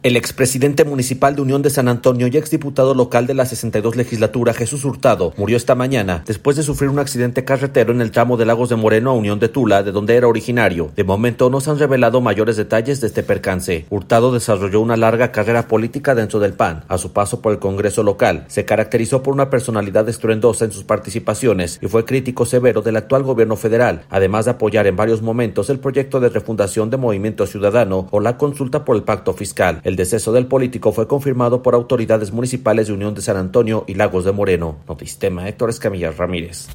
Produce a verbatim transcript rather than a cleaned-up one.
El expresidente municipal de Unión de San Antonio y exdiputado local de la sesenta y dos legislatura, Jesús Hurtado, murió esta mañana después de sufrir un accidente carretero en el tramo de Lagos de Moreno a Unión de Tula, de donde era originario. De momento no se han revelado mayores detalles de este percance. Hurtado desarrolló una larga carrera política dentro del P A N. A su paso por el Congreso local, se caracterizó por una personalidad estruendosa en sus participaciones y fue crítico severo del actual gobierno federal, además de apoyar en varios momentos el proyecto de refundación de Movimiento Ciudadano o la consulta por el pacto fiscal. El deceso del político fue confirmado por autoridades municipales de Unión de San Antonio y Lagos de Moreno. Notistema, Héctor Escamilla Ramírez.